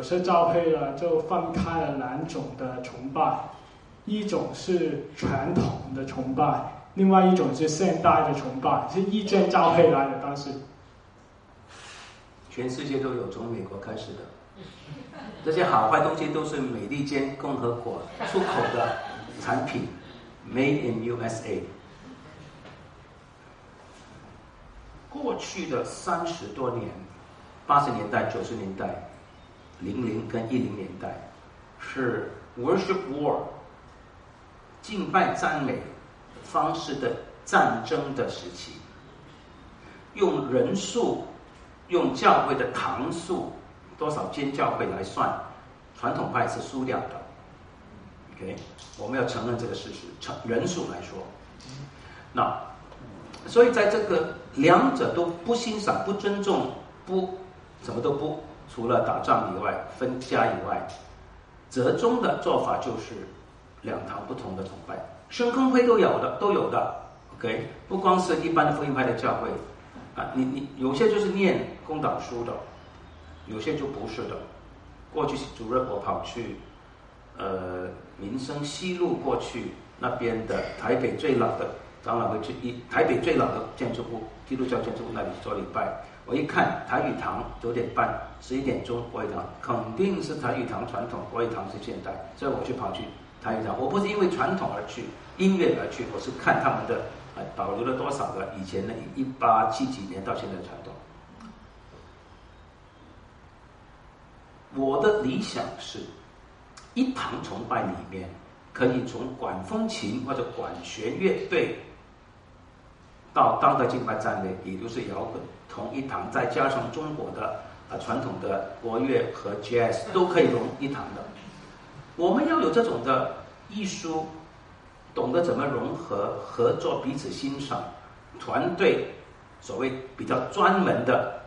些教会呢就分开了两种的崇拜，一种是传统的崇拜，另外一种是现代的崇拜，是异见教会来的，但是全世界都有，从美国开始的。这些好坏东西都是美利坚共和国出口的产品 ，Made in USA。过去的30多年，80年代、90年代、00跟10年代，是 worship war 敬拜赞美方式的战争的时期，用人数。用教会的堂数多少间教会来算，传统派是输掉的。OK， 我们要承认这个事实，人数来说，那所以在这个两者都不欣赏、不尊重、不什么都不，除了打仗以外、分家以外，折中的做法就是两堂不同的崇拜，圣公会都有的。OK， 不光是一般的福音派的教会。你有些就是念公党书的，有些就不是的。过去主任我跑去民生西路过去那边的台北最老的长老会台北最老的建筑物，基督教建筑物那里做礼拜。我一看台语堂9点半、11点钟国语堂，肯定是台语堂传统，国语堂是现代，所以我就跑去台语堂。我不是因为传统而去，音乐而去，我是看他们的。保留了多少个以前的1870几年到现在的传统？我的理想是，一堂崇拜里面可以从管风琴或者管弦乐队到当代敬拜赞美，也就是摇滚，同一堂，再加上中国的传统的国乐和 jazz 都可以融一堂的。我们要有这种的艺术。懂得怎么融合、合作、彼此欣赏，团队所谓比较专门的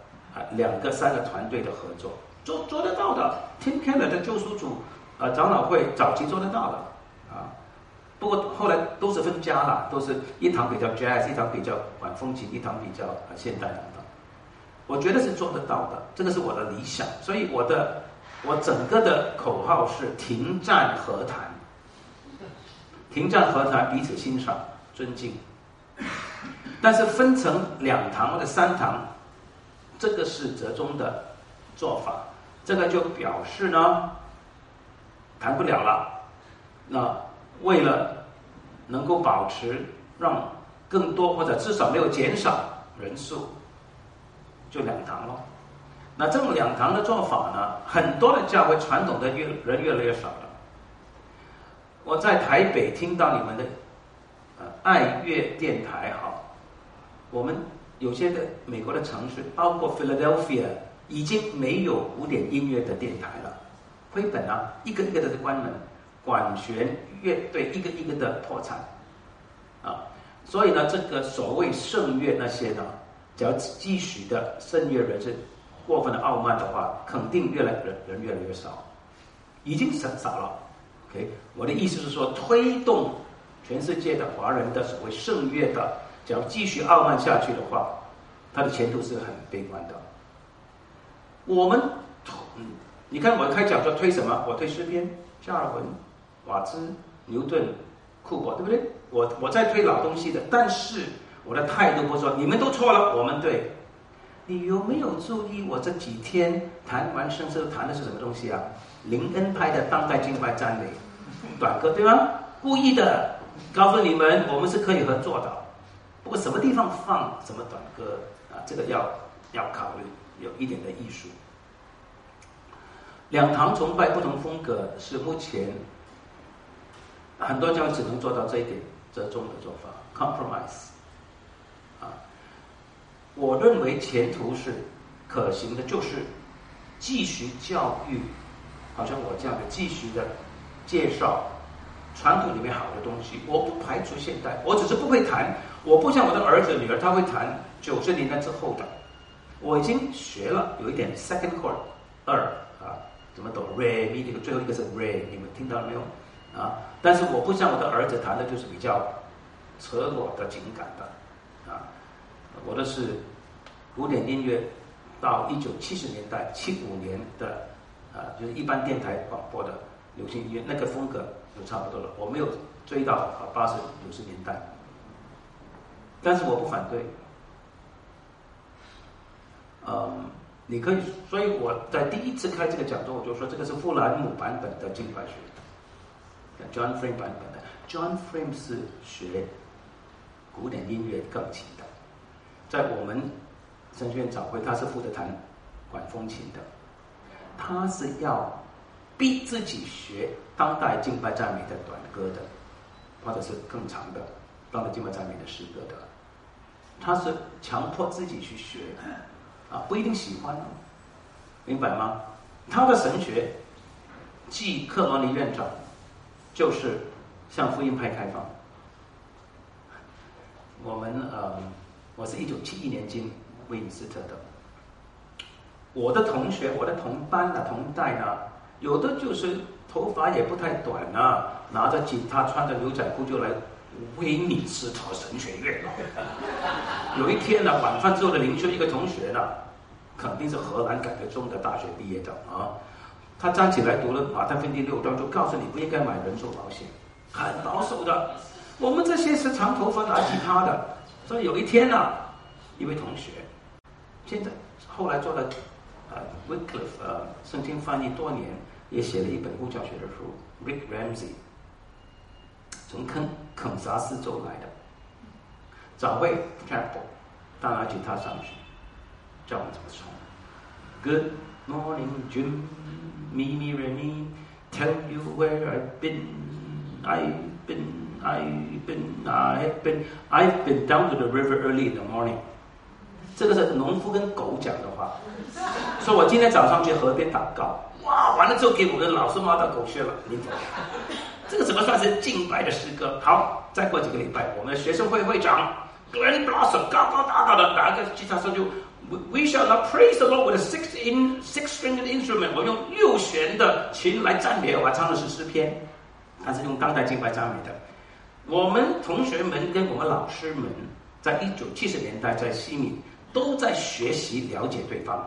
2个3个团队的合作，做得到的。Tim Keller 的救赎主长老会早期做得到的啊，不过后来都是分家了，都是一堂比较 jazz， 一堂比较管风琴，一堂比较现代等等。我觉得是做得到的，这个是我的理想，所以我整个的口号是停战和谈。停战和谈，彼此欣赏、尊敬。但是分成2堂或者3堂，这个是折中的做法。这个就表示呢，谈不了了。那为了能够保持让更多或者至少没有减少人数，就2堂咯。那这种2堂的做法呢，很多的教会传统的人越来越少了。我在台北听到你们的爱乐电台，好，我们有些的美国的城市，包括 Philadelphia， 已经没有古典音乐的电台了。绘本啊，一个一个的关门，管弦乐队一个一个的破产啊。所以呢，这个所谓圣乐那些呢，只要继续的圣乐人是过分的傲慢的话，肯定人越来越少，已经少了。OK， 我的意思是说，推动全世界的华人的所谓圣乐的，只要继续傲慢下去的话，它的前途是很悲观的。我们，你看我开讲座推什么？我推诗篇、加尔文、瓦兹、牛顿、库珀，对不对？我在推老东西的，但是我的态度不是说你们都错了，我们对。你有没有注意我这几天谈完圣诗谈的是什么东西啊？林恩派的当代敬拜赞美短歌，对吗？故意的告诉你们，我们是可以合作的。不过什么地方放什么短歌啊，这个要考虑，有一点的艺术。2堂崇拜不同风格是目前很多教会只能做到这一点，折中的做法 compromise 啊。我认为前途是可行的，就是继续教育。好像我这样的继续的介绍传统里面好的东西，我不排除现代，我只是不会弹。我不像我的儿子女儿，他会弹90年代之后的。我已经学了有一点 second chord 2啊，怎么抖 re mi， 这个最后一个是 re， 你们听到了没有啊？但是我不像我的儿子弹的就是比较扯我的情感的啊。我的是古典音乐到1970年代75年的就是一般电台广播的流行音乐那个风格就差不多了。我没有追到80、90年代，但是我不反对。你可以，所以我在第一次开这个讲座，我就说这个是富兰姆版本的敬拜学 ，John Frame 版本的。John Frame 是学古典音乐钢琴的，在我们神学院早会，他是负责弹管风琴的，他是要逼自己学当代敬拜赞美的短歌的，或者是更长的当代敬拜赞美的诗歌的，他是强迫自己去学。不一定喜欢，明白吗？他的神学，继克罗尼院长，就是向福音派开放。我是1971年进威尔斯特的，我的同学、我的同班的同代呢，有的就是头发也不太短啊，拿着吉他，穿着牛仔裤就来威尼斯特神学院了。有一天呢，晚饭之后的灵修，一个同学呢，肯定是荷兰改革中的大学毕业的啊，他站起来读了马太福音第6章，就告诉你不应该买人寿保险，很保守的。我们这些是长头发拿吉他的，所以有一天呢，一位同学，现在后来做了Wycliffe 圣经翻译多年，也写了一本护教学的书 ，Rick Ramsey， 从肯萨斯州来的，早会 Chapel， 他拿吉他上去，教我们怎么唱。Good morning, Jim, me, me, me, tell you where I've been, I've been down to the river early in the morning。这个是农夫跟狗讲的话，说我今天早上去河边祷告，哇，完了之后给我的老师骂到狗血了，你懂？这个怎么算是敬拜的诗歌？好，再过几个礼拜，我们的学生会会长 Glenn Blossom 高高大大的拿个吉他手就 We shall not praise the Lord with a six-stringed instrument。我用6弦的琴来赞美，我唱的是诗篇，他是用当代敬拜赞美的。我们同学们跟我们老师们在1970年代在西敏都在学习了解对方。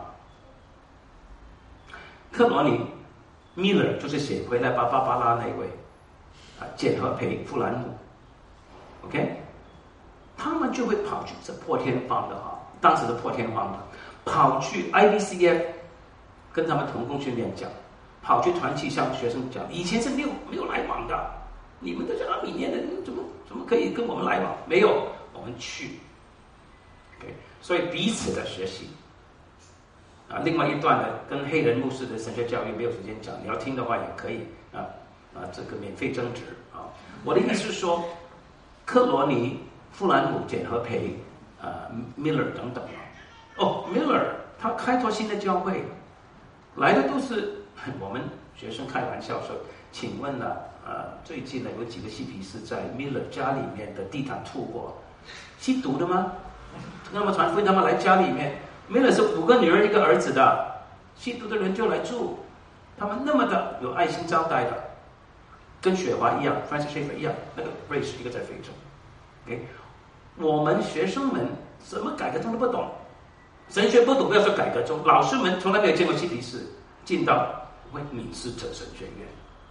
克罗尼 Miller 就是写回来巴巴巴拉那位简和培富兰姆 ，OK， 他们就会跑去这破天荒的当时的破天荒的，跑去 IBCF 跟他们同工训练讲，跑去团契向学生讲，以前是没有来往的，你们这些阿米念的怎么可以跟我们来往？没有，我们去 ，OK， 所以彼此的学习。另外一段呢，跟黑人牧师的神学教育没有时间讲，你要听的话也可以这个免费增值啊。我的意思是说，克罗尼、富兰姆、简和培、Miller 等等Miller 他开拓新的教会，来的都是我们学生开玩笑说，请问呢最近呢有几个嬉皮士在 Miller 家里面的地毯吐过，吸毒的吗？那么传福音他们来家里面。Miller 是5个女儿1个儿子的，吸毒的人就来住，他们那么的有爱心招待的，跟雪华一样 ，Francis Schaeffer 一样，那个瑞士一个在非洲。OK， 我们学生们什么改革宗都不懂，神学不懂，不要说改革宗，老师们从来没有见过嬉皮士进到威敏斯特神学院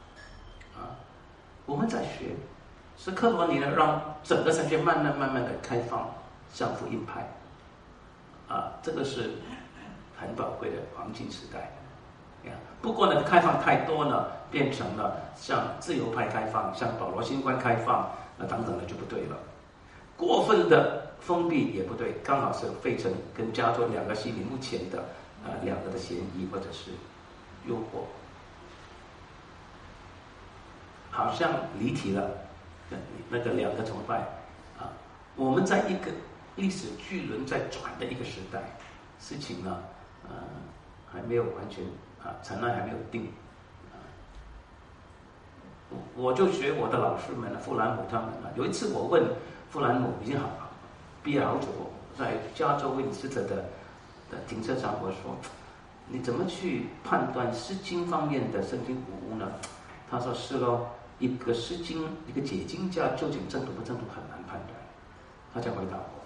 我们在学，是克罗尼呢让整个神学慢慢的开放向福音派。这个是很宝贵的黄金时代。不过呢，开放太多呢，变成了像自由派开放，像保罗新观开放，等等的就不对了。过分的封闭也不对，刚好是费城跟加州2个西敏目前的2个的嫌疑或者是诱惑。好像离题了，那个2个崇拜我们在一个历史巨轮在转的一个时代，事情呢，还没有完全尘埃还没有定。我就学我的老师们富兰姆他们有一次我问富兰姆，已经毕业好久，在加州威尼斯特的停车场，我说你怎么去判断诗经方面的圣经古物呢？他说是咯，一个诗经一个解经家究竟正统不正统很难判断。他才回答我。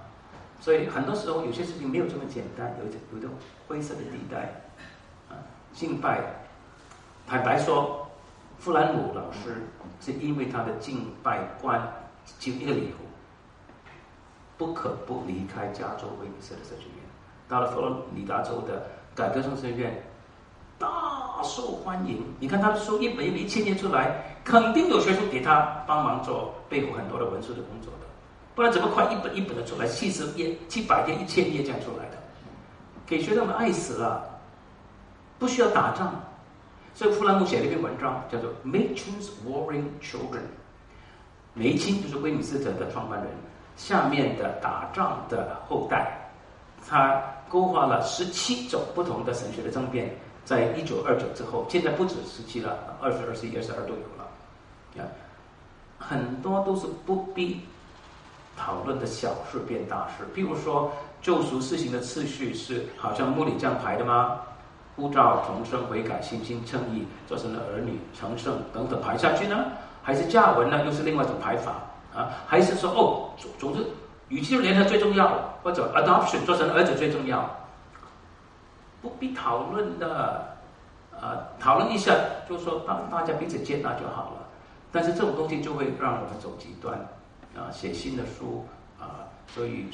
所以很多时候有些事情没有这么简单，有一种灰色的地带敬拜，坦白说，富兰姆老师是因为他的敬拜观就一个理由，不可不离开加州威尼斯的神学院。到了佛罗里达州的改革宗神学院，大受欢迎。你看他的书一本一千页出来，肯定有学生给他帮忙做背后很多的文书的工作的，不然怎么快一本一本的出来，70页、700页、1000页这样出来的？给学生们爱死了，不需要打仗。所以富兰姆写了一篇文章，叫做《Machin's Warring Children》。梅钦就是威尼斯特的创办人，下面的打仗的后代，他勾画了17种不同的神学的争辩，在1929之后，现在不止17了，20、21、22都有了。很多都是不必讨论的小事变大事。譬如说，救赎施行的次序是好像穆里这样排的吗？呼召、重生、悔改、信心、称义、做神的儿女、成圣等等排下去呢？还是加文呢？又是另外一种排法啊？还是说总之，与基督联合最重要，或者 adoption 做神的儿子最重要？不必讨论的，讨论一下，就是说大家彼此接纳就好了。但是这种东西就会让我们走极端，写新的书所以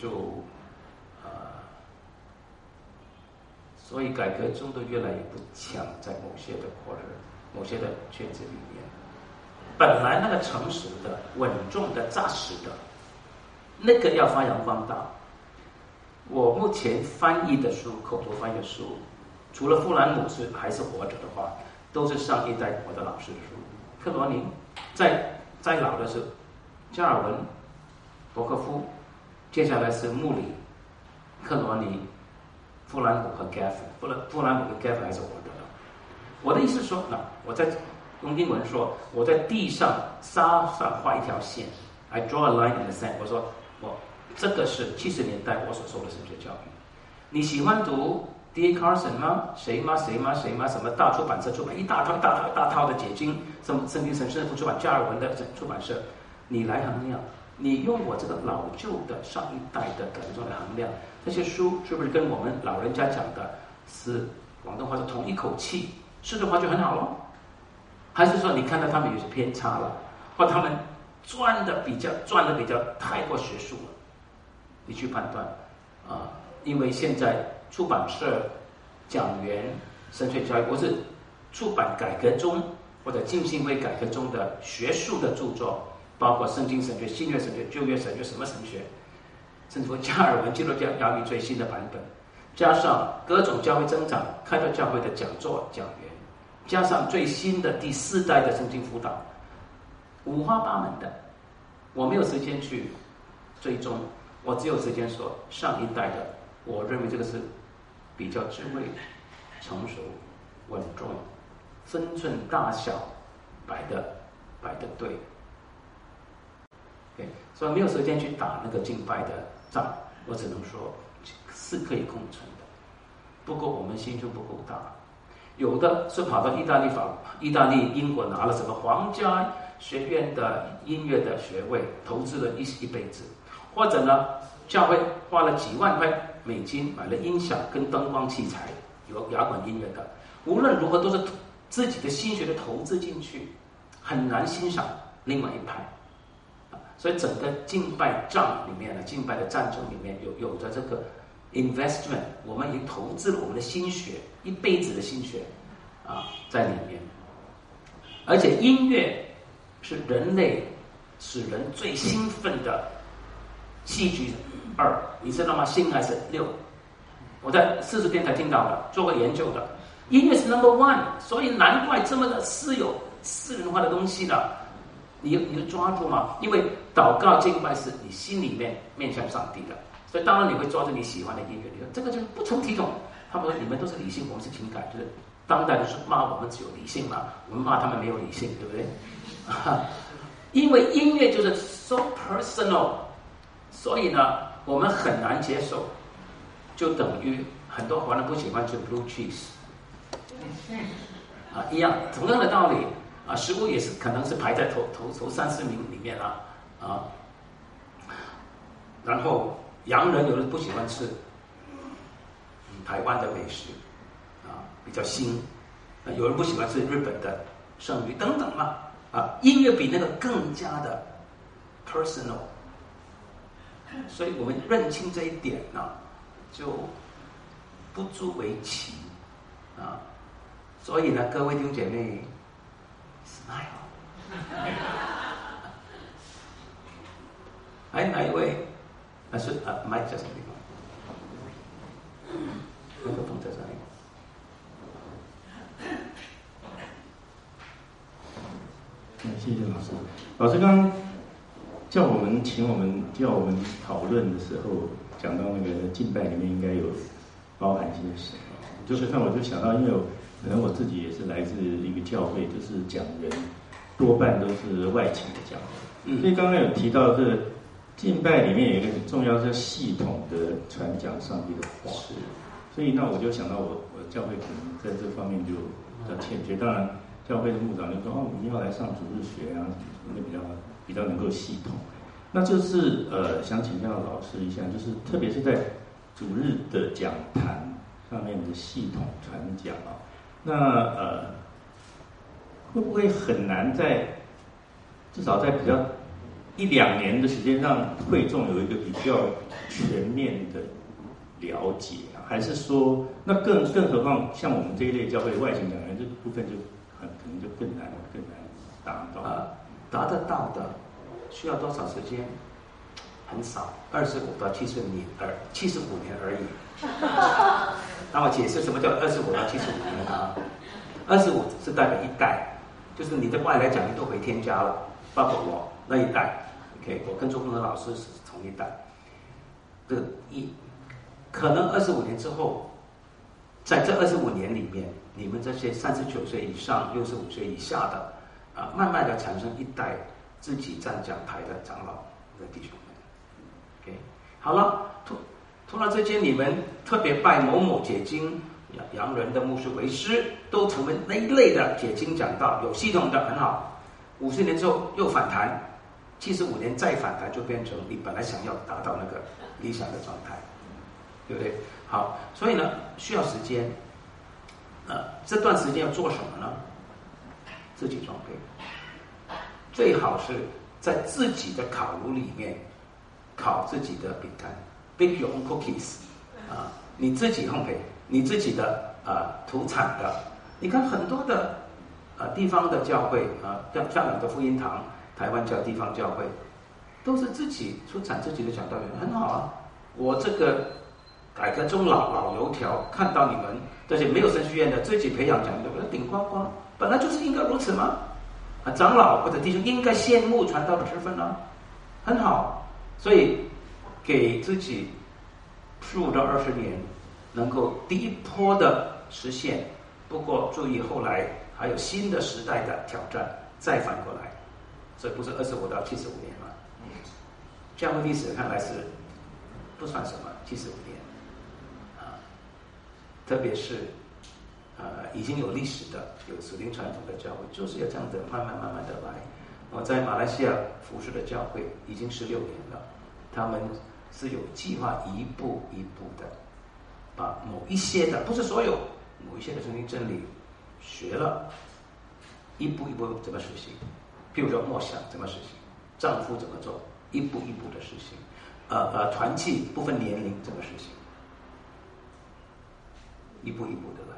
所以改革中都越来越不强，在某些的某些的圈子里面，本来那个诚实的、稳重的、扎实的，那个要发扬光大。我目前翻译的书，口头翻译的书，除了富兰姆还是活着的话，都是上一代我的老师的书。克罗宁，再老的是加尔文、伯克夫，接下来是穆里、克罗尼、富兰姆和 Gaffin。富兰姆跟 Gaffin 还是活着的。我的意思是说，我在用英文说，我在地上沙上画一条线 ，I draw a line in the sand。我说这个是70年代我所受的神学教育。你喜欢读 D.A. Carson 吗？谁吗？什么大出版社出版一大套的解经，什么圣经神圣出版加尔文的出版社，你来衡量。你用我这个老旧的上一代的改革中来衡量，这些书是不是跟我们老人家讲的是广东话是同一口气？是的话就很好了。还是说你看到他们有些偏差了，或他们转的比较太过学术了？你去判断因为现在出版社、讲员、神学教育，或是出版改革中或者浸信会改革中的学术的著作，包括圣经神学、新约神学、旧约神学，什么神学，甚至说加尔文基督教教义最新的版本，加上各种教会增长、开拓教会的讲座、讲员，加上最新的第4代的圣经辅导，五花八门的，我没有时间去追踪，我只有时间说上一代的，我认为这个是比较智慧、成熟、稳重、分寸大小摆的对。所以没有时间去打那个敬拜的仗，我只能说是可以共存的。不过我们心胸不够大，有的是跑到意大利、英国拿了什么皇家学院的音乐的学位，投资了一辈子，或者呢，教会花了几万块美金买了音响跟灯光器材，有摇滚音乐的，无论如何都是自己的心血的投资进去，很难欣赏另外一派。所以整个敬拜仗里面呢，敬拜的战争里面有着这个 investment， 我们已经投资了我们的心血，一辈子的心血在里面。而且音乐是人类使人最兴奋的戏剧2，你知道吗？星还是6？我在40天才听到的，做过研究的。音乐是 No.1， 所以难怪这么的私人化的东西呢。你就抓住嘛，因为祷告敬拜是你心里面向上帝的，所以当然你会抓住你喜欢的音乐。你说这个就不成体统。他们说你们都是理性，我们是情感，就是当代就是骂我们只有理性嘛，我们骂他们没有理性，对不对？因为音乐就是 so personal， 所以呢，我们很难接受，就等于很多华人不喜欢吃 blue cheese， 一样，同样的道理。食物也是可能是排在头3-4名里面然后洋人有人不喜欢吃台湾的美食比较腥， 有人不喜欢吃日本的生鱼等等嘛。音乐比那个更加的 personal， 所以我们认清这一点呢，就不足为奇所以呢，各位弟兄姐妹 ，smile。还有哪一位？是麦在什么地方？麦克风在这里。 谢谢老师。老师刚刚叫我们讨论的时候，讲到那个敬拜里面应该有包含些什么？就是看我就想到，因为可能我自己也是来自一个教会，就是讲人多半都是外请的教会，所以刚刚有提到这个敬拜里面有一个很重要是系统的传讲上帝的话，所以那我就想到我教会可能在这方面就比较欠缺，当然。教会的牧长就说：“我们要来上主日学啊，那比较能够系统。”那就是想请教老师一下，就是特别是在主日的讲坛上面的系统传讲那会不会很难至少在比较1-2年的时间让会众有一个比较全面的了解还是说，那更何况像我们这一类教会外请讲员这部分就。可能就更难达到。 达得到的需要多少时间？很少，25到75年而已。那我解释什么叫25到75年25是代表一代，就是你的外来讲员都回天家了，包括我那一代。OK， 我跟周峰的老师是同一代。可能25年之后，在这25年里面。你们这些39岁以上、65岁以下的，慢慢的产生一代自己站讲台的长老的弟兄们。OK， 好了，突然之间你们特别拜某某解经洋人的牧师为师，都成为那一类的解经讲道，有系统的很好。50年之后又反弹，75年再反弹，就变成你本来想要达到那个理想的状态，对不对？好，所以呢，需要时间。这段时间要做什么呢？自己装备，最好是在自己的烤炉里面烤自己的饼干 ，bake your own cookies， 你自己烘焙，你自己的土产的。你看很多的地方的教会像香港的福音堂、台湾地方教会，都是自己出产自己的讲道员，很好啊。我这个改革中老油条，看到你们这些没有神学院的自己培养讲的，我顶呱呱，本来就是应该如此嘛。长老或者弟兄应该羡慕传道的职分啊，很好。所以给自己15到20年，能够第一波的实现。不过注意，后来还有新的时代的挑战，再反过来，所以不是25到75年嘛。这样的历史看来是不算什么，75年特别是已经有历史的、有属灵传统的教会，就是要这样的慢慢的来。我在马来西亚服侍的教会已经16年了，他们是有计划一步一步的把某一些的，不是所有，某一些的圣经真理学了，一步一步怎么实行。譬如说默想怎么实行，丈夫怎么做，一步一步的实行。团契不分年龄怎么实行，一步一步的来。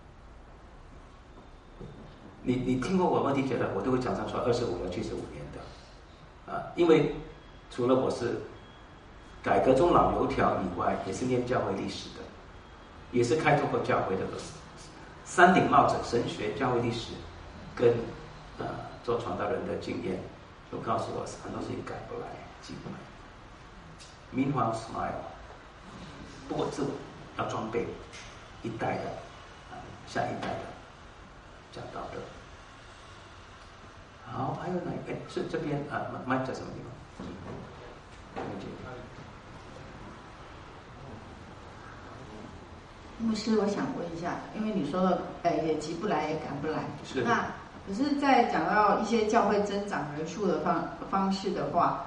你听过我问题觉得我都会常常说25到75年的，因为除了我是改革中老油条以外，也是念教会历史的，也是开拓过教会的三顶帽子，神学、教会历史跟做传道人的经验，都告诉我很多事情改不来、记不来。Meanwhile, smile。不过自我要装备一代的下一代的讲道的。好，还有哪一个？是这边麦在什么地方？ 牧师，我想问一下，因为你说了，也急不来，也赶不来。 是。 那可是，在讲到一些教会增长人数的方式的话，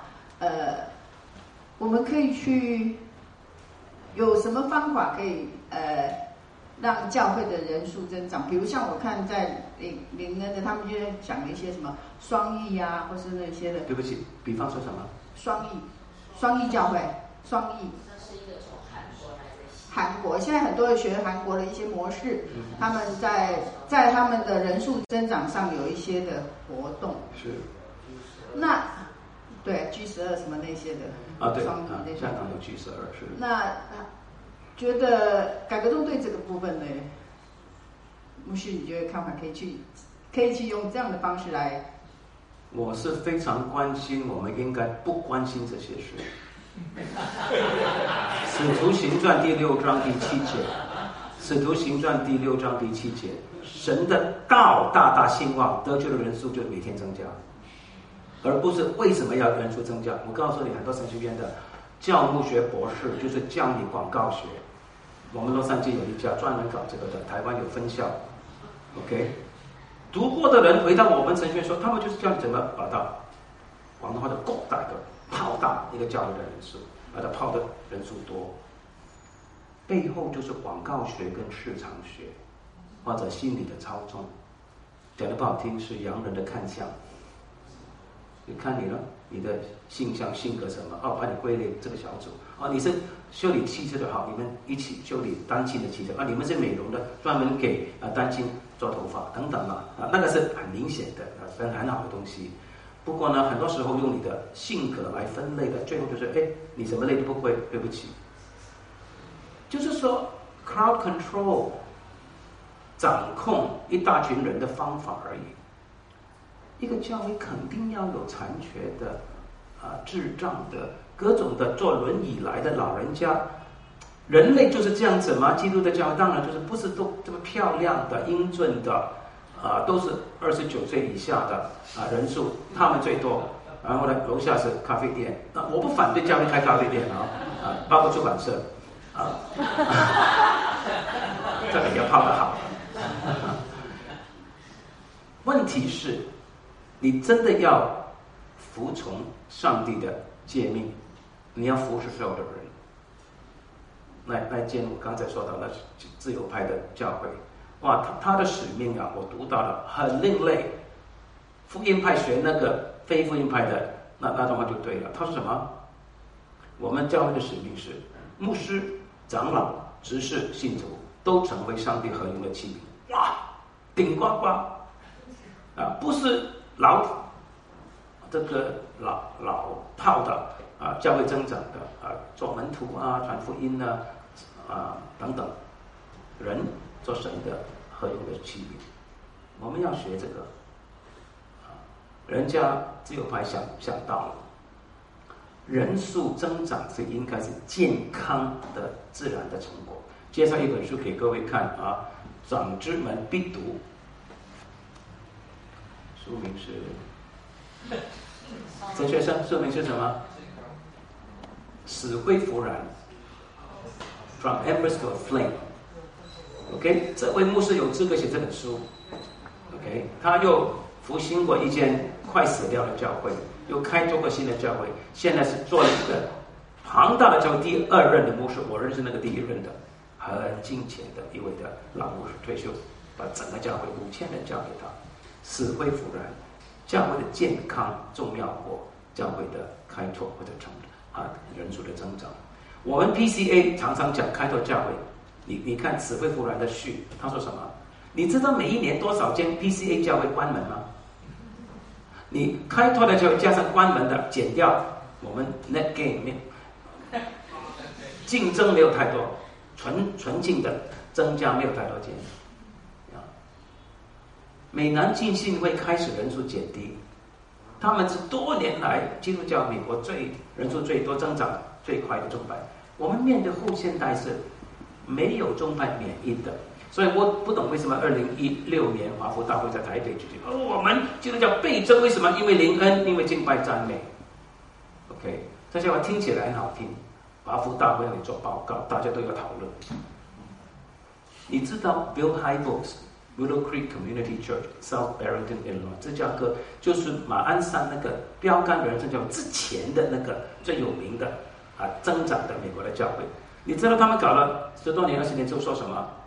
我们可以去有什么方法可以让教会的人数增长。比如像我看在灵恩的，他们就讲了一些什么双义啊，或是那些的。 对不起，比方说什么？ 双义教会，双义。 那是一个从韩国现在很多人学韩国的一些模式，他们在他们的人数增长上有一些的活动。 是。 那对 G12什么那些的对双义那些。 香港有 G12是。 那觉得改革中对这个部分呢，牧师你觉得看法可以去用这样的方式来？ 我是非常关心，我们应该不关心这些事。使徒行传第6章第7节，使徒行传第6章第7节，神的道大大兴旺，得救的人数就每天增加，而不是为什么要人数增加。我告诉你，很多神学院的教牧学博士就是教你广告学。我们洛杉矶有一家专门搞这个的，台湾有分校。OK， 读过的人回到我们神学院说，他们就是教你怎么把它广东话的扩大的泡大一个教会的人数，把它泡的人数多，背后就是广告学跟市场学，或者心理的操纵。讲的不好听是洋人的看相，你看你了，你的性向性格什么？把你归类这个小组。你是修理汽车的好，你们一起修理单亲的汽车。你们是美容的，专门给单亲做头发等等嘛。那个是很明显的，很好的东西。不过呢，很多时候用你的性格来分类的，最后就是你什么类都不会，对不起。就是说 crowd control 掌控一大群人的方法而已。一个教会肯定要有残缺的智障的各种的坐轮椅来的老人家。人类就是这样子吗？基督的教会当然就是不是都这么漂亮的英俊的都是29岁以下的人数，他们最多。然后呢，楼下是咖啡店。我不反对教会开咖啡店包括出版社这个也泡得好。问题是，你真的要服从上帝的诫命，你要服侍所有的人。那见我刚才说到那自由派的教会，哇，他的使命我读到了很另类。福音派学那个非福音派的那段话就对了。他说什么？我们教会的使命是牧师、长老、执事、信徒都成为上帝合用的器皿。哇，顶呱呱不是这个老套的教会增长的做门徒传福音等等，人做神的合用的器皿。我们要学这个人家自由派想到了，人数增长是应该是健康的自然的成果。介绍一本书给各位看长之们必读，书名是陈学生，书名是什么？死灰复燃 From Embers to a Flame。OK， 这位牧师有资格写这本书。OK， 他又复兴过一间快死掉的教会，又开拓过新的教会，现在是做了一个庞大的教会第2任的牧师。我认识那个第1任的，很金钱的一位的老牧师退休，把整个教会5000人交给他，死灰复燃。教会的健康重要过教会的开拓或者人数的增长。我们 PCA 常常讲开拓教会，你看死灰复燃的序，他说什么？你知道每一年多少间 PCA 教会关门吗？你开拓的教会加上关门的减掉，我们 net gain 竞争没有太多，纯净的增加没有太多间。美南浸信会开始人数减低，他们是多年来基督教美国人数最多、增长最快的宗派。我们面对后现代是没有宗派免疫的，所以我不懂为什么2016年华福大会在台北举行，我们基督教倍增，为什么？因为灵恩，因为敬拜赞美。OK， 这些话听起来很好听，华福大会让你做报告，大家都要讨论。你知道 Bill Hybels。Willow Creek Community Church, South Barrington, Illinois， 芝加哥就是马鞍山那个标杆人生教会之前的那个最有名的增长的美国的教会。你知道他们搞了10多年、20年之后说什么？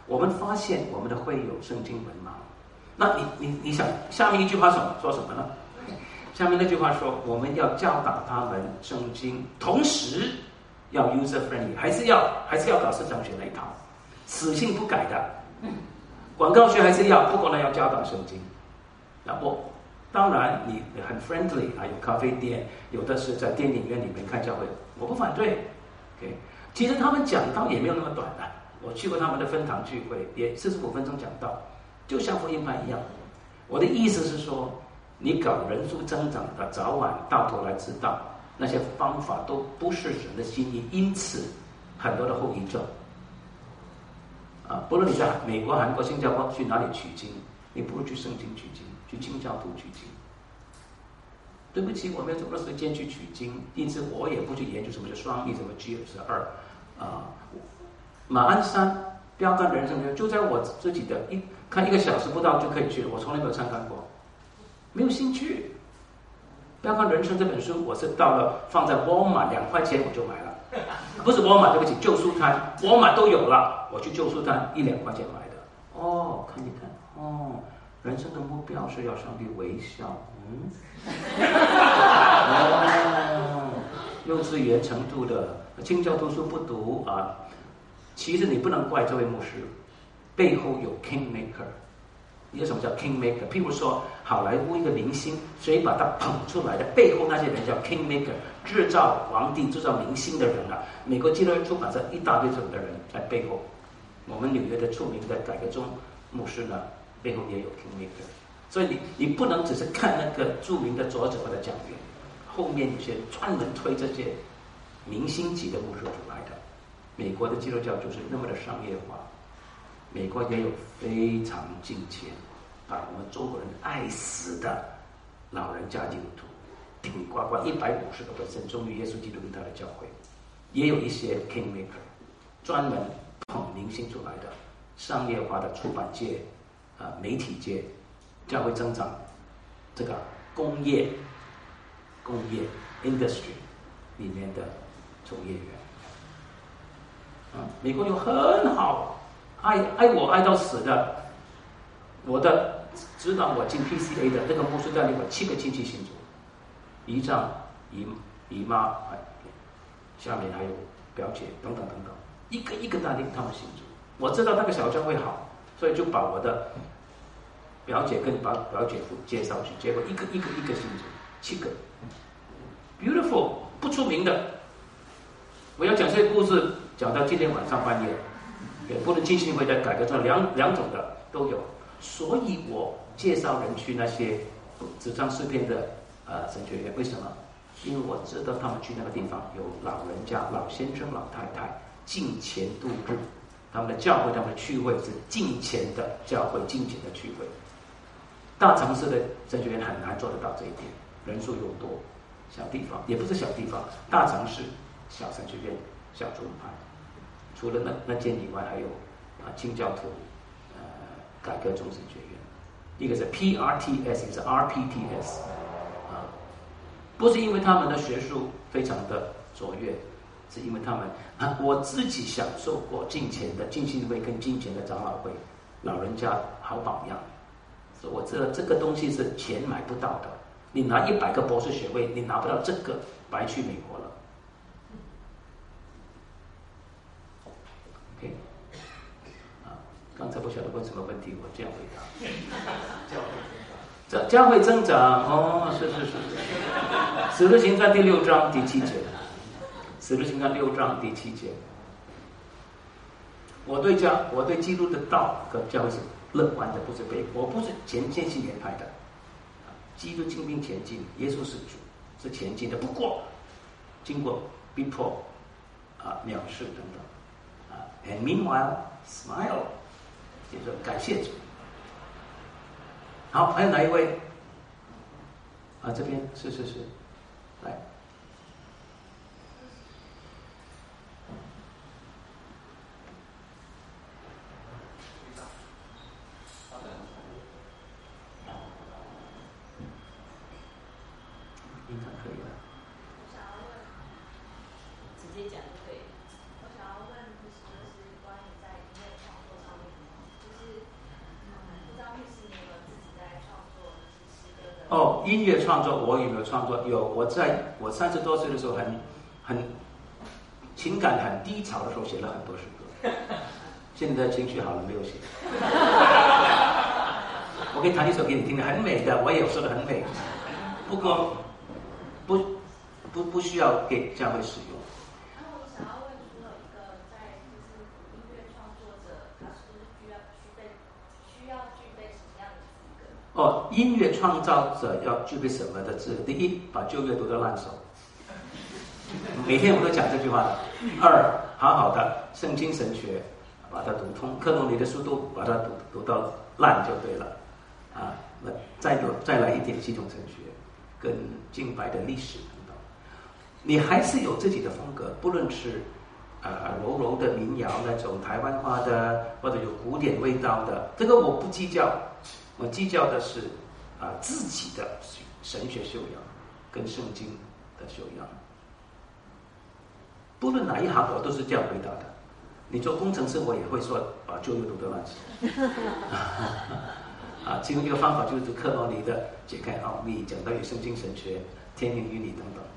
我们发现我们的会有圣经文盲。那你想下面一句话说什么呢？下面那句话说，我们要教导他们圣经，同时要 user friendly， 还是要搞市场学那一套，死性不改的。广告学还是要，不过呢要教导圣经。那当然你很 friendly， 还有咖啡店，有的是在电影院里面开教会，我不反对。OK， 其实他们讲道也没有那么短的，我去过他们的分堂聚会，也45分钟讲道，就像福音派一样。我的意思是说，你搞人数增长的，早晚到头来知道那些方法都不是神的心意，因此很多的后遗症。不论你在美国、韩国、新加坡去哪里取经，你不如去圣经取经，去清教徒取经。对不起，我没有这么多时间去取经，因此我也不去研究什么叫双译，什么 G22。马鞍山标杆人生就在我自己的看1个小时不到就可以去了，我从来没有参观过，没有兴趣。标杆人生这本书，我是到了放在沃尔玛2块钱我就买了。不是沃尔玛，对不起，旧书摊，沃尔玛都有了，我去旧书摊1-2块钱买的。看一看，人生的目标是要上帝微笑。幼稚园程度的清教徒书不读啊，其实你不能怪这位牧师，背后有 Kingmaker。你知道什么叫 Kingmaker？ 譬如说好莱坞一个明星，谁把他捧出来的，背后那些人叫 Kingmaker， 制造皇帝、制造明星的人啊。美国基督教出版社一大堆这种的人在背后。我们纽约的出名的改革宗牧师呢，背后也有 Kingmaker。所以你不能只是看那个著名的作者或者讲员，后面有些专门推这些明星级的牧师出来的。美国的基督教就是那么的商业化。美国也有非常金钱，把我们中国人爱死的老人家基督徒，挺呱呱150%忠于耶稣基督跟他的教会，也有一些 Kingmaker， 专门捧明星出来的，商业化的出版界、媒体界，教会增长这个工业 industry 里面的从业员。美国有很好。爱我爱到死的，我的指导我进 PCA 的那个牧师带领我7个亲戚信主，姨丈、姨妈，下面还有表姐等等等等，一个一个带领他们信主。我知道那个小教会好，所以就把我的表姐跟表姐夫介绍去，结果一个信主，7个 ，beautiful 不出名的。我要讲这些故事，讲到今天晚上半夜。不能浸信会的改革中两种的都有，所以我介绍人去那些纸张诗篇的神学院，为什么？因为我知道他们去那个地方有老人家、老先生、老太太敬虔度日，他们的教会、他们的聚会是敬虔的教会、敬虔的聚会。大城市的神学院很难做得到这一点，人数又多，小地方也不是小地方，大城市小神学院、小宗派。除了那间以外，还有清教徒改革宗神学院，一个是 PRTS， 一个是 RPTS， 不是因为他们的学术非常的卓越，是因为他们我自己享受过敬虔的浸信会跟敬虔的长老会，老人家好榜样，所以我知道这个东西是钱买不到的，你拿100个博士学位，你拿不到这个，白去美国了。刚才不晓得问什么问题，我这样回答。教会增长，是。使徒行传第6章第7节，使徒行传6章第7节。我对基督的道和教会是乐观的，不是悲观。我不是前见信仰派的，基督精兵前进，耶稣是主，是前进的。不过经过逼迫藐视等等and meanwhile smile。也说感谢主。好，还有哪一位？这边是，来。应该可以了。 我想要问，直接讲就可以。我想要问就是关于在音乐创作上面。 哦，音乐创作我有没有创作？有，我30多岁的时候很情感很低潮的时候写了很多诗歌。现在情绪好了没有写？我可以弹一首给你听的，很美的，我也有说的很美，不过不需要给教会使用。 然后我想要问，除了一个在就是音乐创作者，他是不是需要具备什么样的资格？ 哦，音乐创造者要具备什么的资格？第一，把旧约读到烂熟，每天我都讲这句话的。二，好好的圣经神学把它读通，克隆你的书都把它读到烂就对了。啊，那再来一点系统神学跟敬拜的历史等等，你还是有自己的风格，不论是柔柔的民谣那种台湾话的，或者有古典味道的，这个我不计较，我计较的是自己的神学修养跟圣经的修养。不论哪一行，我都是这样回答的。你做工程师，我也会说把旧约读得烂熟。其中一个方法就是克罗尼的解开奥秘，讲到有圣经神学、天灵与你等等。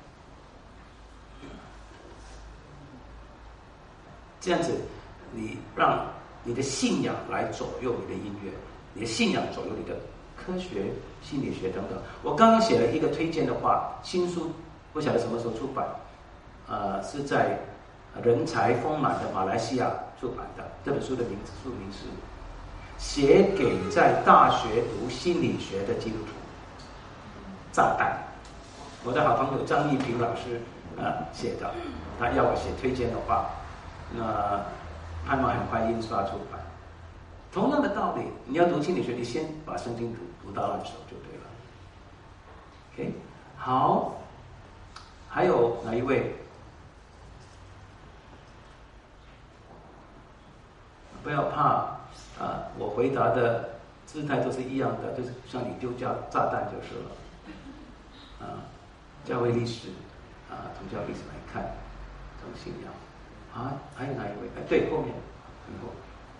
这样子，你让你的信仰来左右你的音乐，你的信仰左右你的科学、心理学等等。我刚刚写了一个推荐的话，新书不晓得什么时候出版，是在人才丰满的马来西亚出版的。这本书的书名是写给在大学读心理学的基督徒。炸弹，我的好朋友张义平老师写的，他要我写推荐的话，那盼望很快印刷出版。同样的道理，你要读心理学，你先把圣经读到烂熟就对了。OK， 好，还有哪一位？不要怕我回答的姿态都是一样的，就是向你丢炸弹就是了。教会历史从教会历史来看，这种信仰还有哪一位？对，后面很多。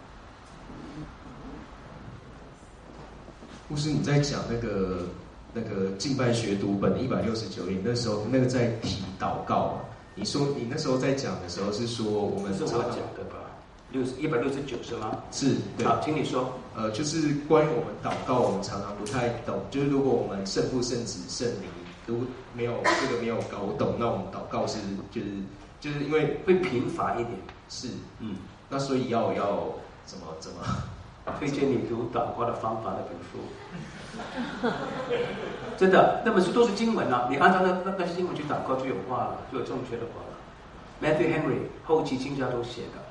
牧师，你在讲那个敬拜学读本169页，那时候那个在提祷告，你说你那时候在讲的时候是说我们是我讲的吧？169是吗？ 是，对。 好，请你说。 就是关于我们祷告，我们常常不太懂。就是如果我们圣父、圣子、圣灵都没有搞懂，那我们祷告就是因为会贫乏一点。 是，那所以要怎么？ 推荐你读祷告的方法那本书。真的，那本书都是经文啊，你按照那些经文去祷告就有话了，就有正确的话了。Matthew Henry 后期经家都写的。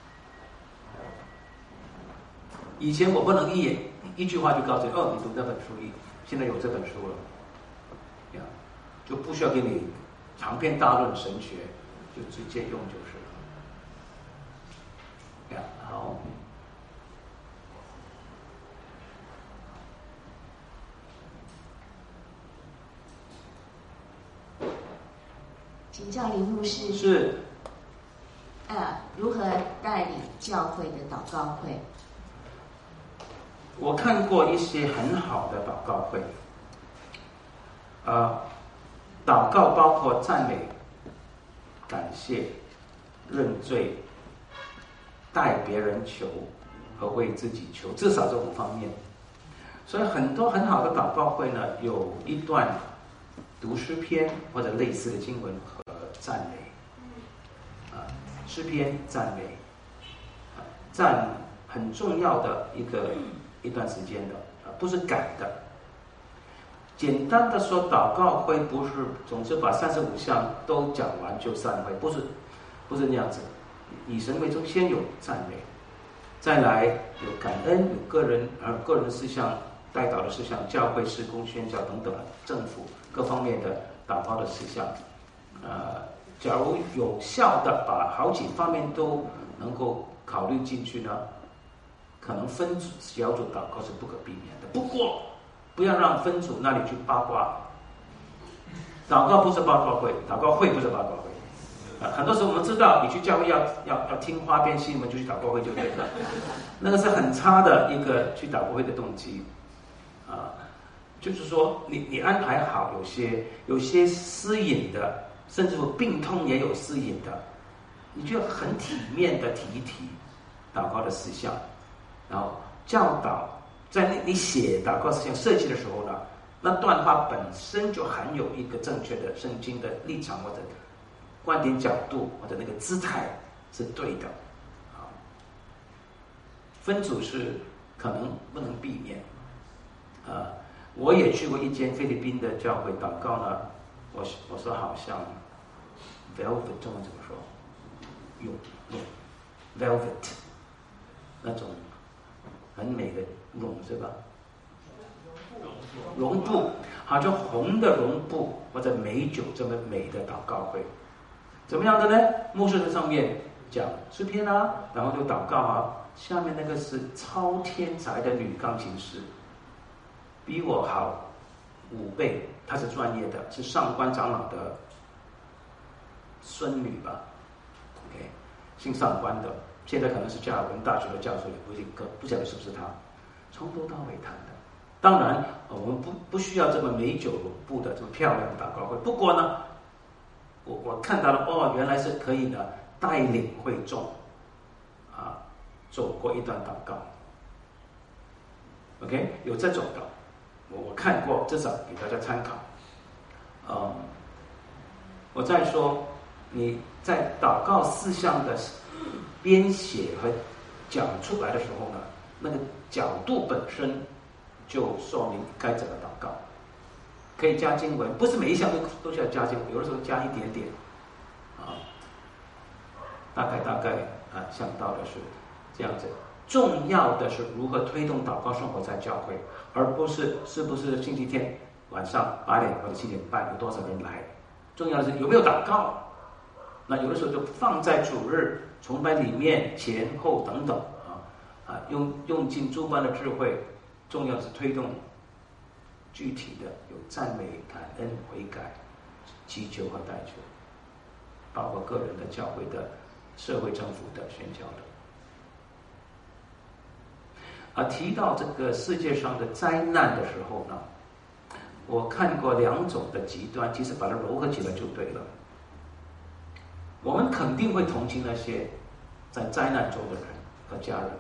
以前我不能一句话就告诉你，你读这本书，现在有这本书了，就不需要给你长篇大论神学，就直接用就是了。好， 请教林牧师是如何带领教会的祷告会？ 我看过一些很好的祷告会，祷告包括赞美、感谢、认罪、代别人求和为自己求，至少这5方面。所以很多很好的祷告会呢，有一段读诗篇或者类似的经文和赞美，诗篇赞美，赞很重要的一段时间的，不是赶的。简单的说，祷告会不是总是把35项都讲完就散会，不是那样子。以神为中，先有赞美，再来有感恩，有个人事项、代祷的事项、教会事工宣教等等，政府各方面的祷告的事项。假如有效的把好几方面都能够考虑进去呢，可能分组小组祷告是不可避免的。不过不要让分组那里去八卦。祷告不是八卦会，祷告会不是八卦会。很多时候我们知道，你去教会要听花边新闻，就去祷告会就对了。那个是很差的一个去祷告会的动机。 就是说你安排好，有些私隐的，甚至乎病痛也有私隐的，你就很体面的提一提祷告的事项，然后教导在你写祷告事项设计的时候呢，那段话本身就含有一个正确的圣经的立场或者观点角度或者那个姿态是对的啊。分组是可能不能避免啊。我也去过一间菲律宾的教会祷告呢，我说好像 velvet 中文怎么说？用 velvet 那种很美的绒是吧？绒布，好像红的绒布或者美酒这么美的祷告会，怎么样的呢？牧师在上面讲诗篇啊，然后就祷告啊，下面那个是超天才的女钢琴师，比我好5倍，她是专业的，是上官长老的孙女吧 ，OK， 姓上官的，现在可能是加尔文大学的教授，也不晓得是不是他，从头到尾谈的。当然，我们不需要这么美酒绒布的这么漂亮的祷告会。不过呢，我看到了原来是可以呢带领会众啊走过一段祷告。OK， 有这种的，我看过，至少给大家参考。我再说，你在祷告事项的编写和讲出来的时候呢，那个角度本身就说明该怎么祷告。可以加经文，不是每一项都需要加经文，有的时候加一点点啊。大概啊，想到的是这样子。重要的是如何推动祷告生活在教会，而不是是不是星期天晚上8点或者7点半有多少人来。重要的是有没有祷告。那有的时候就放在主日崇拜里面前后等等用尽诸般的智慧。重要的是推动具体的有赞美、感恩、悔改、祈求和代求，包括个人的、教会的、社会政府的、宣教的。提到这个世界上的灾难的时候呢，我看过2种的极端，其实把它糅合起来就对了。我们肯定会同情那些在灾难中的人和家人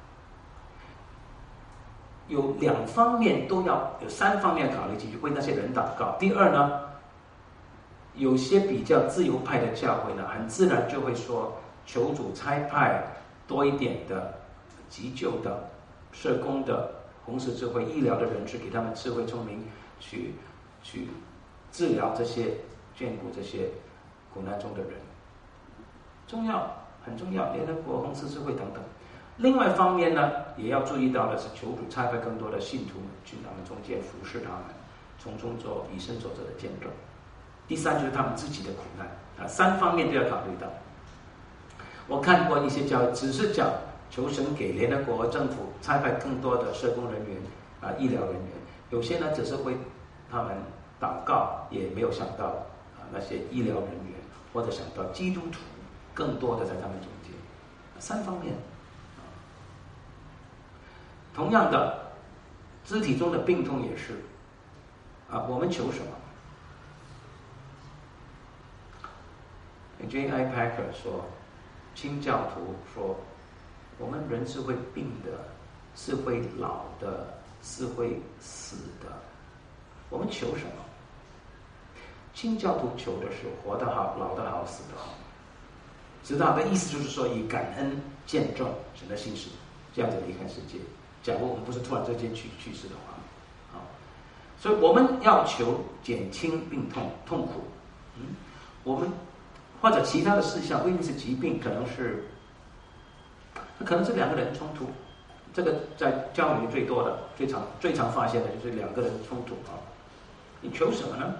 有2方面都要，有3方面考虑进去，为那些人祷告。第二呢，有些比较自由派的教会呢，很自然就会说，求主差派多一点的急救的、社工的、红十字会、医疗的人士，给他们智慧聪明，去治疗这些、眷顾这些苦难中的人，重要，很重要。联合国、红十字会等等。另外一方面呢，也要注意到的是，求主差派更多的信徒去他们中间服侍他们，从中做以身作则的见证。第3就是他们自己的苦难3方面都要考虑到。我看过一些教会只是讲求神给联合国政府差派更多的社工人员医疗人员，有些呢只是为他们祷告，也没有想到那些医疗人员，或者想到基督徒更多的在他们中间，3方面。同样的，肢体中的病痛也是我们求什么 ？J.I. Packer 说，清教徒说，我们人是会病的，是会老的，是会死的。我们求什么？清教徒求的是活得好、老得好、死得好。知道的意思就是说，以感恩见证神的信实，这样子离开世界。假如我们不是突然之间去世的话，所以我们要求减轻病痛痛苦，我们或者其他的事项，不一定是疾病，可能是2个人冲突，这个在教会里最多的、最常发现的就是2个人冲突你求什么呢？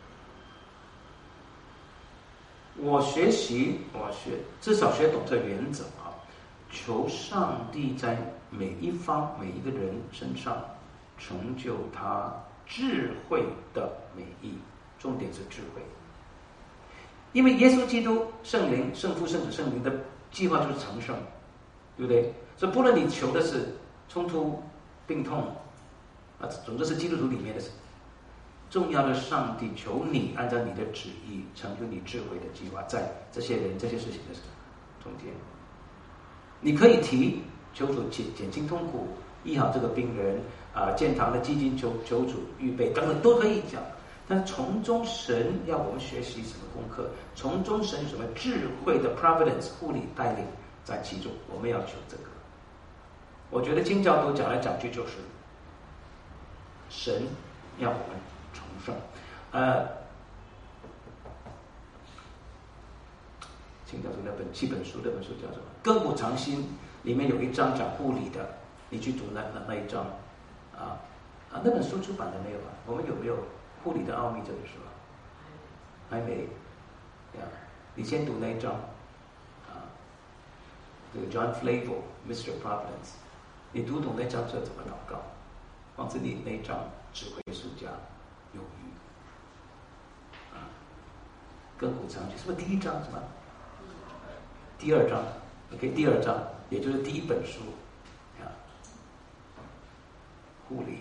我至少学懂这原则求上帝在每一个人身上成就他智慧的美意，重点是智慧。因为耶稣基督圣灵、圣父、圣子、圣灵的计划就是成圣，对不对？所以不论你求的是冲突、病痛、 总之是基督徒里面的重要的。上帝求你按照你的旨意成就你智慧的计划，在这些人这些事情的中间，你可以提求主减轻痛苦，医好这个病人建堂的基金求主预备等等都可以讲。但从中神要我们学习什么功课？从中神有什么智慧的 providence 护理带领在其中？我们要求这个。我觉得经教都讲来讲去就是神要我们重生。经教中那本7本书，那本书叫什么？亘古长新，里面有一章讲护理的，你去读那一章那本书出版了没有啊？我们有没有护理的奥秘这本书啊？还没呀。你先读那一章这个 John Flavel Mr. Providence， 你读懂那章之后怎么祷告？光是你那一章指挥属家有余亘古长新，是不是第一章什么？第二章 ，OK， 第二章也就是第一本书护理。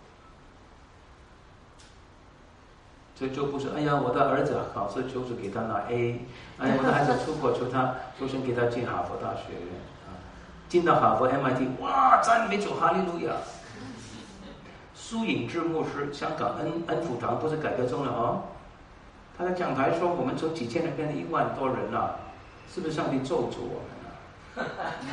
所以就不是哎呀，我的儿子考试求主给他拿 A， 哎呀，我的孩子出国求神给他进哈佛大学进到哈佛 MIT， 哇，赞美主，哈利路亚。苏颖智牧师，香港恩福堂不是改革中了哦，他在讲台说，我们从几千人变成1万多人了，是不是上帝咒诅我们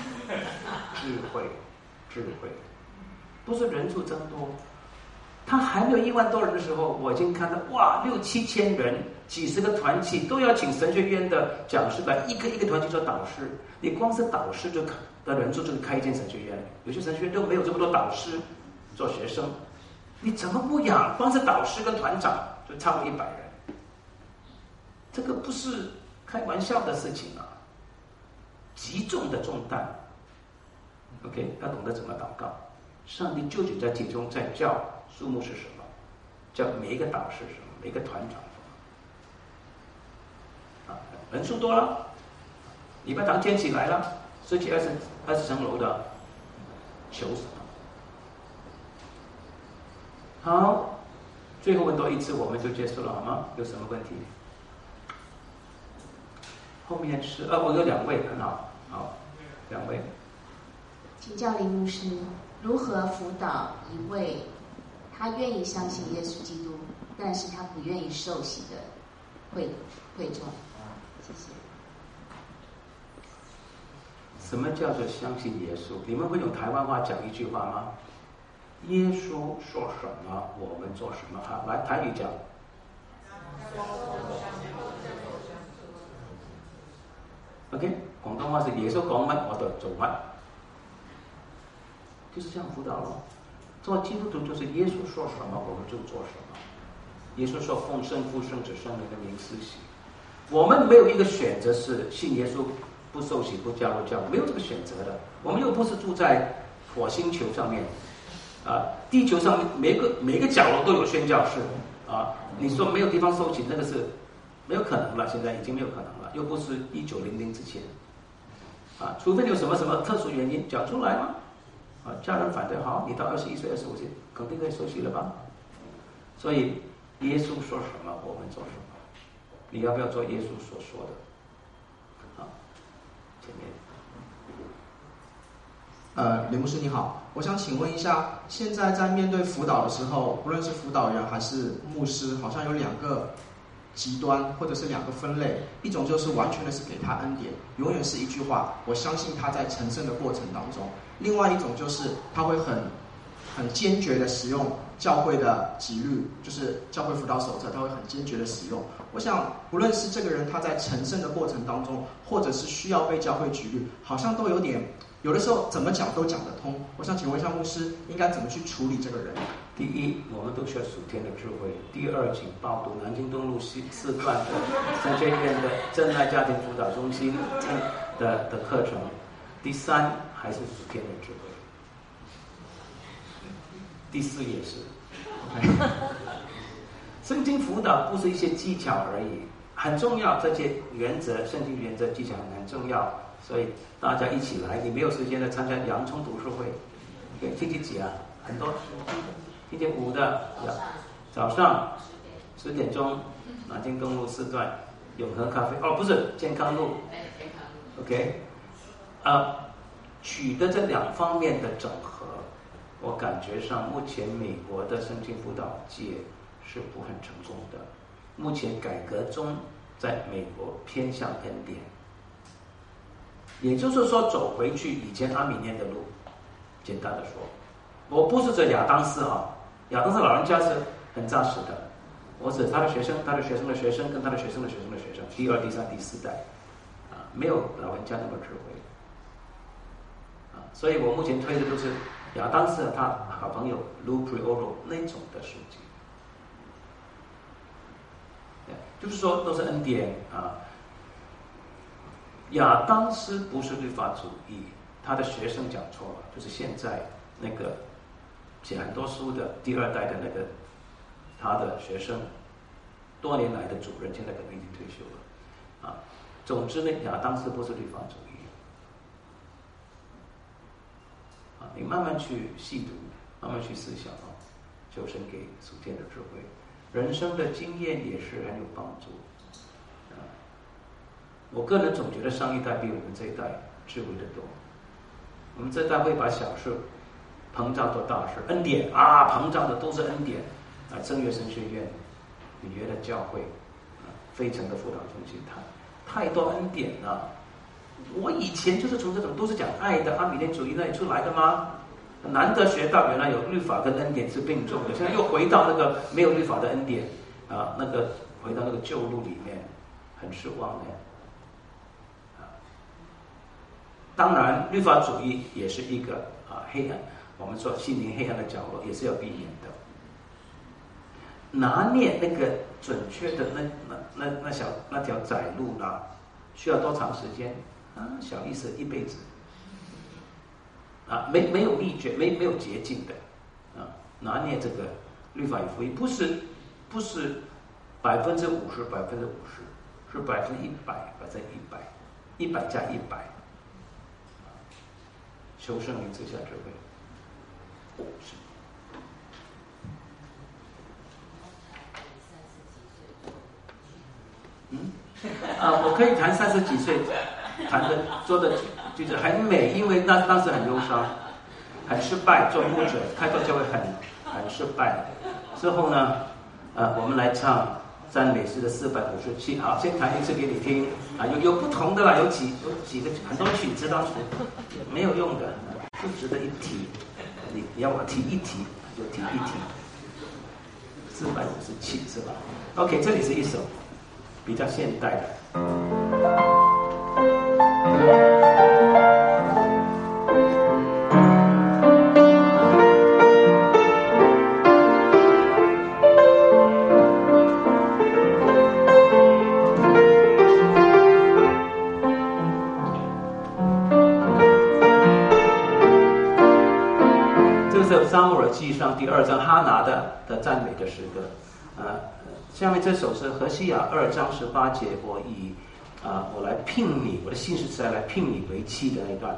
智慧，不是人数增多。他还没有1万多人的时候，我已经看到哇，6、7千人，几十个团契都要请神学院的讲师来，一个团契做导师。你光是导师的人数就开一间神学院，有些神学院都没有这么多导师做学生，你怎么不养？光是导师跟团长就超过100人，这个不是开玩笑的事情极重的重担。OK， 要懂得怎么祷告。上帝究竟在其中在教数目是什么？叫每一个导师什么？每一个团长什么？人数多了，礼拜堂建起来了，10几20层楼的，求什么？好，最后问多一次，我们就结束了，好吗？有什么问题？后面是我有2位，很好，好，2位， 请教林牧师，如何辅导一位他愿意相信耶稣基督，但是他不愿意受洗的会众？谢谢。 什么叫做相信耶稣？你们会用台湾话讲一句话吗？耶稣说什么，我们做什么。好，来台语讲。OK， 广东话是耶稣講乜我就做乜，就是这样辅导咯。做基督徒就是耶稣说什么我们就做什么。耶稣说奉圣父圣子圣灵的名施洗，我们没有一个选择是信耶稣不受洗不加入教会，没有这个选择的。我们又不是住在火星球上面地球上每个角落都有宣教士你说没有地方受洗，那个是没有可能了，现在已经没有可能了，又不是1900之前除非你有什么特殊原因讲出来嘛家人反对，好，你到21岁25岁肯定可以受洗了吧。所以耶稣说什么我们做什么，你要不要做耶稣所说的？好，前面林牧师你好，我想请问一下，现在在面对辅导的时候，不论是辅导员还是牧师，好像有2个极端或者是2个分类，一种就是完全的是给他恩典，永远是一句话，我相信他在成圣的过程当中；另外一种就是他会很坚决的使用教会的纪律，就是教会辅导手册，他会很坚决的使用。我想不论是这个人他在成圣的过程当中，或者是需要被教会纪律，好像都有点，有的时候怎么讲都讲得通。我想请问一下牧师，应该怎么去处理这个人？ 第一，我们都需要属天的智慧。第二，请报读南京东路4段的神学院的真爱家庭辅导中心的课程。第三，还是属天的智慧。第4也是。圣经辅导不是一些技巧而已，很重要。这些原则，圣经原则技巧很重要，所以大家一起来。你没有时间的参加洋葱读书会，星期几啊？很多星期五的早上10点钟，南京东路4段永和咖啡。哦，不是健康路。OK， 取得这2方面的整合，我感觉上目前美国的圣经辅导界是不很成功的。目前改革中，在美国偏向恩典，也就是说走回去以前阿米念的路。简单的说，我不是指亚当斯亚当斯老人家是很扎实的，我指他的学生、他的学生的学生跟他的学生的学生的学生，第2、第3、第4代，没有老人家那么智慧，所以我目前推的都是亚当斯和他好朋友 Lou Priolo 那种的书籍，就是说都是恩典亚当斯不是律法主义，他的学生讲错了，就是现在那个写很多书的第2代的那个他的学生，多年来的主任，现在可能已经退休了总之呢，亚当斯不是律法主义你慢慢去细读，慢慢去思想求神给属天的智慧，人生的经验也是很有帮助我个人总觉得上一代比我们这一代智慧的多。我们这代会把小事膨胀做大事，恩典膨胀的都是恩典正月神学院、纽约的教会费城的辅导中心太多恩典了。我以前就是从这种都是讲爱的阿米念主义那里出来的吗？难得学到原来有律法跟恩典是并重的，现在又回到那个没有律法的恩典那个回到那个旧路里面，很失望的当然，律法主义也是一个黑暗，我们说心灵黑暗的角落，也是要避免的。拿捏那个准确的那条窄路呢，需要多长时间小意思，一辈子没有秘诀，没有捷径的拿捏这个律法与福音，不是50%，是100%，100%加100。求圣灵赐下智慧。我可以谈30几岁，谈的做的就是很美，因为当时很忧伤，很失败，做牧者开拓教会很失败。之后呢，我们来唱赞美诗的457。好，先弹一次给你听有不同的啦，有几个很多曲子当时没有用的，不值得一提。你要我提一提，就提一提。457是吧 ？OK， 这里是一首比较现代的。撒母耳记上第2章哈拿的赞美的诗歌下面这首是何西亚2章18节，我来聘你，我的信是来聘你为妻的那段。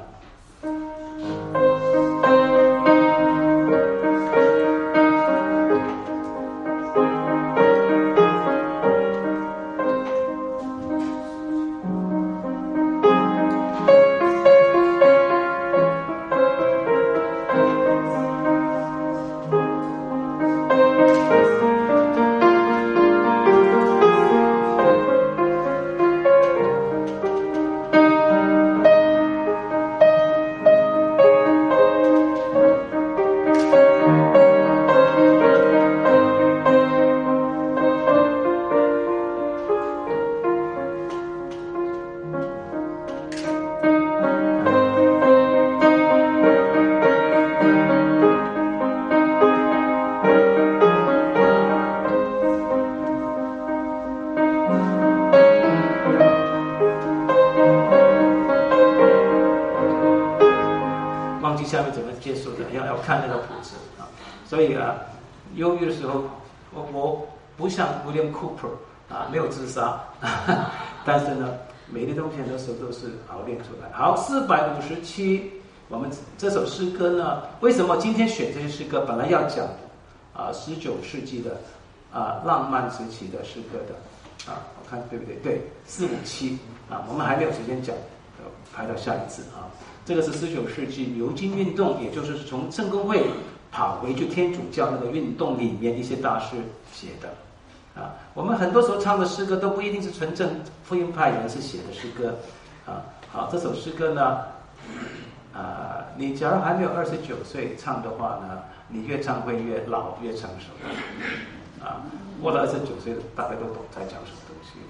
忧郁的时候，我不像 William Cooper 没有自杀，但是呢，每个东西很多时候都是熬练出来。好，457，我们这首诗歌呢，为什么今天选这些诗歌？本来要讲 19世纪的浪漫时期的诗歌的我看对不对？对，457我们还没有时间讲，排到下一次这个是19世纪牛津运动，也就是从圣公会跑回去天主教那个运动里面一些大师写的我们很多时候唱的诗歌都不一定是纯正福音派人士写的诗歌好，这首诗歌呢你假如还没有29岁唱的话呢，你越唱会越老越成熟过了29岁大概都懂在讲什么东西。